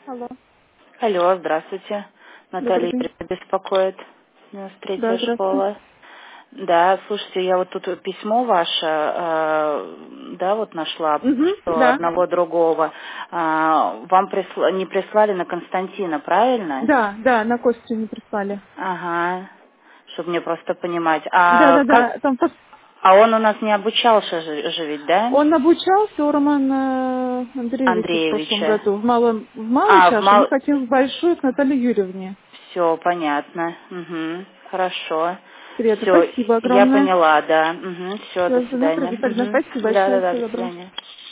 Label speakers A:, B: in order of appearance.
A: Алло.
B: Алло, здравствуйте.
A: Добрый
B: Наталья
A: день.
B: беспокоит.
A: Да,
B: Третья
A: здравствуйте.
B: школа. Да, слушайте, я вот тут письмо ваше, да, вот нашла,
A: Угу,
B: что
A: да.
B: одного другого. Вам не прислали на Константина, правильно?
A: Да, да, на Костю не прислали.
B: Ага, чтобы мне просто понимать.
A: Да,
B: А
A: да,
B: как?
A: да. Там
B: А он у нас не обучался же ведь, да?
A: он обучался у Романа Андреевича в прошлом
B: Андреевича.
A: году. В малой
B: В
A: чаше. Мы
B: мал...
A: хотим в большую к Наталье Юрьевне.
B: Все, понятно. Угу. Хорошо.
A: Приятно.
B: Все,
A: Спасибо
B: я
A: огромное.
B: поняла, да. Угу. Все, до
A: Все,
B: свидания.
A: Спасибо
B: Угу.
A: большое.
B: Да, да,
A: Всего
B: да, до
A: доброго.
B: свидания.